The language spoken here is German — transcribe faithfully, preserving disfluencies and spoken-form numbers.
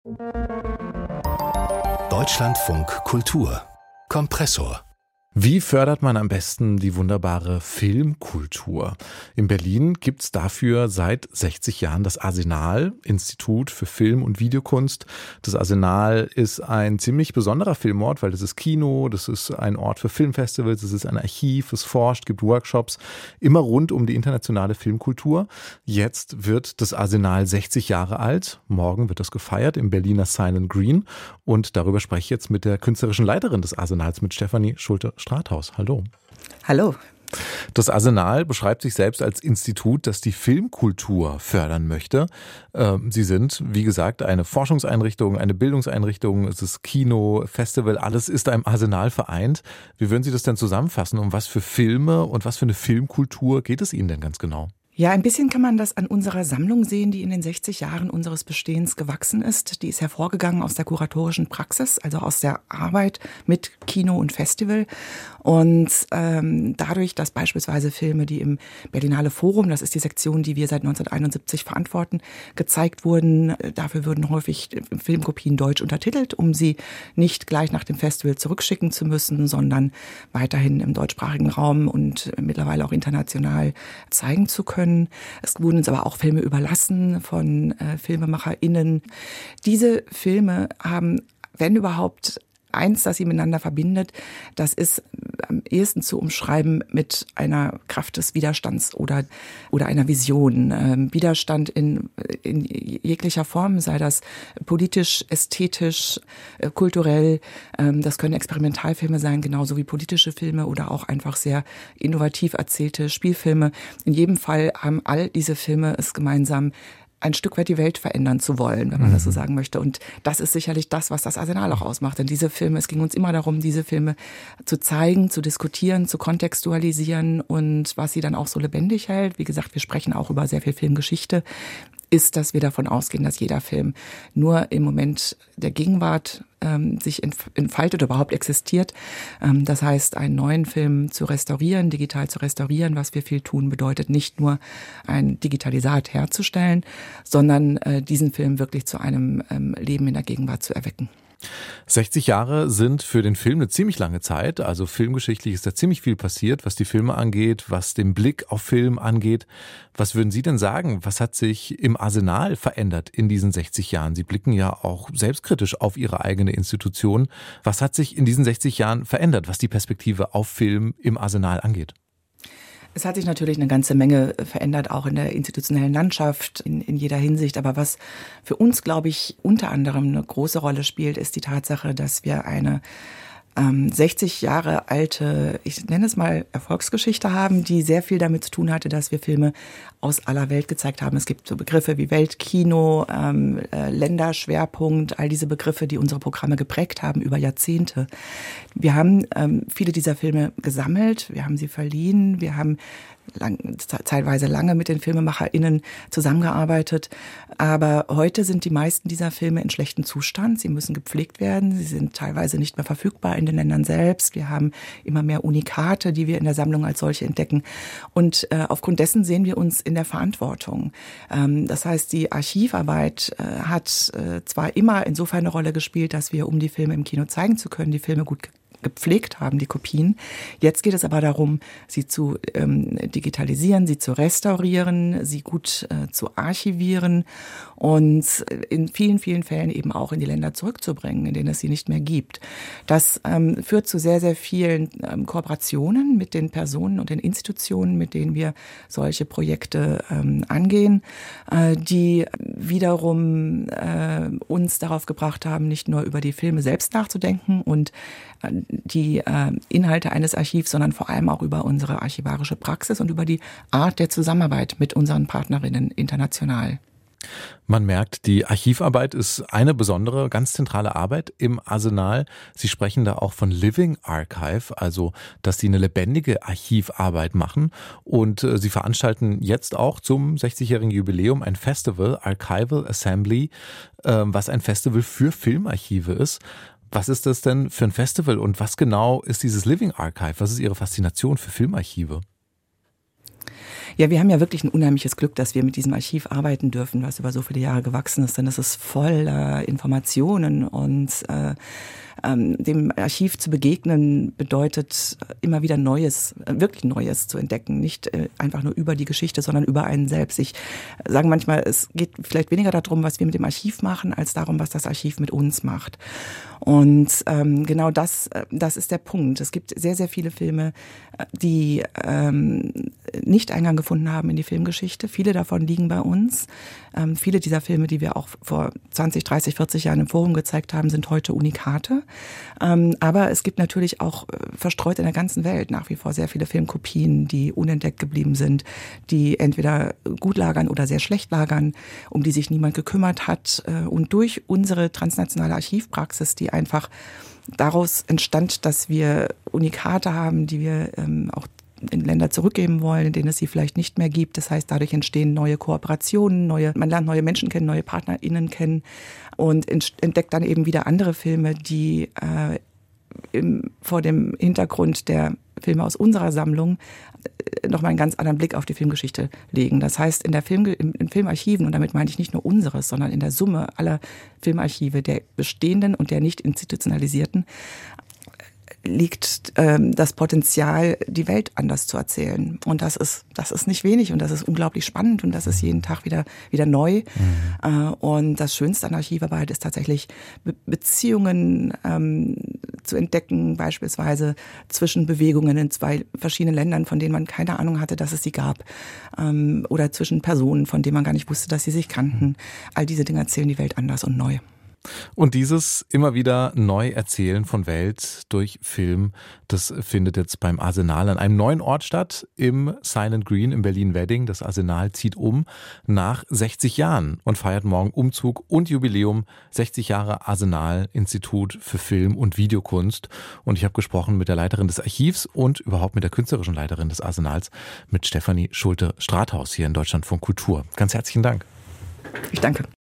Deutschlandfunk Kultur Kompressor. Wie fördert man am besten die wunderbare Filmkultur? In Berlin gibt's dafür seit sechzig Jahren das Arsenal, Institut für Film- und Videokunst. Das Arsenal ist ein ziemlich besonderer Filmort, weil das ist Kino, das ist ein Ort für Filmfestivals, es ist ein Archiv, es forscht, gibt Workshops, immer rund um die internationale Filmkultur. Jetzt wird das Arsenal sechzig Jahre alt. Morgen wird das gefeiert im Berliner Silent Green. Und darüber spreche ich jetzt mit der künstlerischen Leiterin des Arsenals, mit Stefanie Schulte-Strathaus. Hallo. Hallo. Das Arsenal beschreibt sich selbst als Institut, das die Filmkultur fördern möchte. Sie sind, wie gesagt, eine Forschungseinrichtung, eine Bildungseinrichtung, es ist Kino, Festival, alles ist da im Arsenal vereint. Wie würden Sie das denn zusammenfassen? Um was für Filme und was für eine Filmkultur geht es Ihnen denn ganz genau? Ja, ein bisschen kann man das an unserer Sammlung sehen, die in den sechzig Jahren unseres Bestehens gewachsen ist. Die ist hervorgegangen aus der kuratorischen Praxis, also aus der Arbeit mit Kino und Festival. Und ähm, dadurch, dass beispielsweise Filme, die im Berlinale Forum, das ist die Sektion, die wir seit neunzehnhunderteinundsiebzig verantworten, gezeigt wurden, dafür würden häufig Filmkopien deutsch untertitelt, um sie nicht gleich nach dem Festival zurückschicken zu müssen, sondern weiterhin im deutschsprachigen Raum und mittlerweile auch international zeigen zu können. Es wurden uns aber auch Filme überlassen von äh, FilmemacherInnen. Diese Filme haben, wenn überhaupt, eins, das sie miteinander verbindet, das ist am ehesten zu umschreiben mit einer Kraft des Widerstands oder, oder einer Vision. Ähm, Widerstand in, in jeglicher Form, sei das politisch, ästhetisch, äh, kulturell. Ähm, das können Experimentalfilme sein, genauso wie politische Filme oder auch einfach sehr innovativ erzählte Spielfilme. In jedem Fall haben all diese Filme es gemeinsam, ein Stück weit die Welt verändern zu wollen, wenn man mhm. das so sagen möchte. Und das ist sicherlich das, was das Arsenal auch ausmacht. Denn diese Filme, es ging uns immer darum, diese Filme zu zeigen, zu diskutieren, zu kontextualisieren und was sie dann auch so lebendig hält. Wie gesagt, wir sprechen auch über sehr viel Filmgeschichte, ist, dass wir davon ausgehen, dass jeder Film nur im Moment der Gegenwart ähm, sich entfaltet oder überhaupt existiert. Ähm, das heißt, einen neuen Film zu restaurieren, digital zu restaurieren, was wir viel tun, bedeutet nicht nur ein Digitalisat herzustellen, sondern äh, diesen Film wirklich zu einem ähm, Leben in der Gegenwart zu erwecken. sechzig Jahre sind für den Film eine ziemlich lange Zeit, also filmgeschichtlich ist da ziemlich viel passiert, was die Filme angeht, was den Blick auf Film angeht. Was würden Sie denn sagen, was hat sich im Arsenal verändert in diesen sechzig Jahren? Sie blicken ja auch selbstkritisch auf Ihre eigene Institution. Was hat sich in diesen sechzig Jahren verändert, was die Perspektive auf Film im Arsenal angeht? Es hat sich natürlich eine ganze Menge verändert, auch in der institutionellen Landschaft, in, in jeder Hinsicht. Aber was für uns, glaube ich, unter anderem eine große Rolle spielt, ist die Tatsache, dass wir eine ähm, sechzig Jahre alte, ich nenne es mal Erfolgsgeschichte haben, die sehr viel damit zu tun hatte, dass wir Filme aus aller Welt gezeigt haben. Es gibt so Begriffe wie Weltkino, ähm, äh, Länderschwerpunkt, all diese Begriffe, die unsere Programme geprägt haben über Jahrzehnte. Wir haben ähm, viele dieser Filme gesammelt, wir haben sie verliehen, wir haben lang, zeitweise lange mit den FilmemacherInnen zusammengearbeitet. Aber heute sind die meisten dieser Filme in schlechtem Zustand. Sie müssen gepflegt werden. Sie sind teilweise nicht mehr verfügbar in den Ländern selbst. Wir haben immer mehr Unikate, die wir in der Sammlung als solche entdecken. Und äh, aufgrund dessen sehen wir uns in der Verantwortung. Ähm, das heißt, die Archivarbeit äh, hat äh, zwar immer insofern eine Rolle gespielt, dass wir, um die Filme im Kino zeigen zu können, die Filme gut gepflegt haben, die Kopien. Jetzt geht es aber darum, sie zu ähm, digitalisieren, sie zu restaurieren, sie gut äh, zu archivieren und in vielen, vielen Fällen eben auch in die Länder zurückzubringen, in denen es sie nicht mehr gibt. Das ähm, führt zu sehr, sehr vielen ähm, Kooperationen mit den Personen und den Institutionen, mit denen wir solche Projekte ähm, angehen, äh, die wiederum äh, uns darauf gebracht haben, nicht nur über die Filme selbst nachzudenken und die äh, Inhalte eines Archivs, sondern vor allem auch über unsere archivarische Praxis und über die Art der Zusammenarbeit mit unseren Partnerinnen international. Man merkt, die Archivarbeit ist eine besondere, ganz zentrale Arbeit im Arsenal. Sie sprechen da auch von Living Archive, also dass Sie eine lebendige Archivarbeit machen. Und äh, Sie veranstalten jetzt auch zum sechzigjährigen Jubiläum ein Festival, Archival Assembly, äh, was ein Festival für Filmarchive ist. Was ist das denn für ein Festival und was genau ist dieses Living Archive? Was ist Ihre Faszination für Filmarchive? Ja, wir haben ja wirklich ein unheimliches Glück, dass wir mit diesem Archiv arbeiten dürfen, was über so viele Jahre gewachsen ist. Denn es ist voller Informationen und äh, ähm, dem Archiv zu begegnen bedeutet immer wieder Neues, äh, wirklich Neues zu entdecken. Nicht äh, einfach nur über die Geschichte, sondern über einen selbst. Ich sage manchmal, es geht vielleicht weniger darum, was wir mit dem Archiv machen, als darum, was das Archiv mit uns macht. Und ähm, genau das, das ist der Punkt. Es gibt sehr, sehr viele Filme, die ähm, nicht Eingang gefunden haben in die Filmgeschichte. Viele davon liegen bei uns. Ähm, viele dieser Filme, die wir auch vor zwanzig, dreißig, vierzig Jahren im Forum gezeigt haben, sind heute Unikate. Ähm, aber es gibt natürlich auch verstreut in der ganzen Welt nach wie vor sehr viele Filmkopien, die unentdeckt geblieben sind, die entweder gut lagern oder sehr schlecht lagern, um die sich niemand gekümmert hat. Und durch unsere transnationale Archivpraxis, die einfach daraus entstand, dass wir Unikate haben, die wir ähm, auch in Länder zurückgeben wollen, in denen es sie vielleicht nicht mehr gibt. Das heißt, dadurch entstehen neue Kooperationen, neue, man lernt neue Menschen kennen, neue PartnerInnen kennen und entdeckt dann eben wieder andere Filme, die äh, im, vor dem Hintergrund der Filme aus unserer Sammlung nochmal einen ganz anderen Blick auf die Filmgeschichte legen. Das heißt, in der Film, in, in Filmarchiven, und damit meine ich nicht nur unseres, sondern in der Summe aller Filmarchive, der bestehenden und der nicht institutionalisierten, liegt ähm, das Potenzial, die Welt anders zu erzählen. Und das ist, das ist nicht wenig und das ist unglaublich spannend und das ist jeden Tag wieder, wieder neu. Mhm. Äh, und das Schönste an Archivarbeit ist tatsächlich Be- Beziehungen ähm, zu entdecken, beispielsweise zwischen Bewegungen in zwei verschiedenen Ländern, von denen man keine Ahnung hatte, dass es sie gab. Ähm, oder zwischen Personen, von denen man gar nicht wusste, dass sie sich kannten. All diese Dinge erzählen die Welt anders und neu. Und dieses immer wieder neu erzählen von Welt durch Film, das findet jetzt beim Arsenal an einem neuen Ort statt, im Silent Green in Berlin-Wedding. Das Arsenal zieht um nach sechzig Jahren und feiert morgen Umzug und Jubiläum. sechzig Jahre Arsenal, Institut für Film- und Videokunst. Und ich habe gesprochen mit der Leiterin des Archivs und überhaupt mit der künstlerischen Leiterin des Arsenals, mit Stefanie Schulte-Strathaus hier in Deutschlandfunk Kultur. Ganz herzlichen Dank. Ich danke.